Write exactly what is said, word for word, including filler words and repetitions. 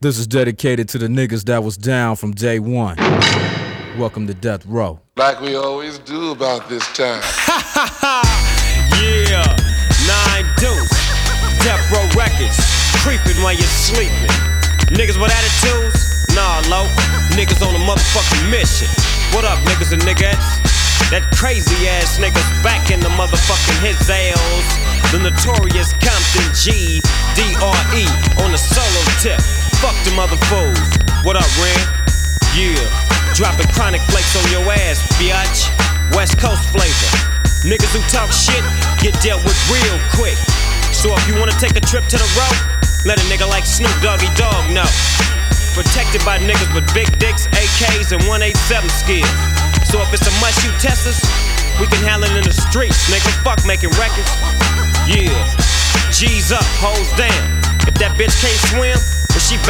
This is dedicated to the niggas that was down from day one. Welcome to Death Row. Like we always do about this time. Ha ha ha! Yeah, nine deuce, Death Row Records, creeping while you're sleeping. Niggas with attitudes? Nah, low. Niggas on a motherfucking mission. What up, niggas and niggas? That crazy ass niggas back in the motherfucking his ales. The notorious Compton G D R E on the solo tip. Fuck them other fools. What up, Ren? Yeah, dropping chronic flakes on your ass, biatch. West Coast flavor. Niggas who talk shit get dealt with real quick. So if you wanna take a trip to the road, let a nigga like Snoop Doggy Dogg know. Protected by niggas with big dicks, A Ks, and one eighty-seven skills. So if it's a must you test us, we can handle it in the streets, nigga. Fuck making records. Yeah, G's up, hoes down. If that bitch can't swim, then she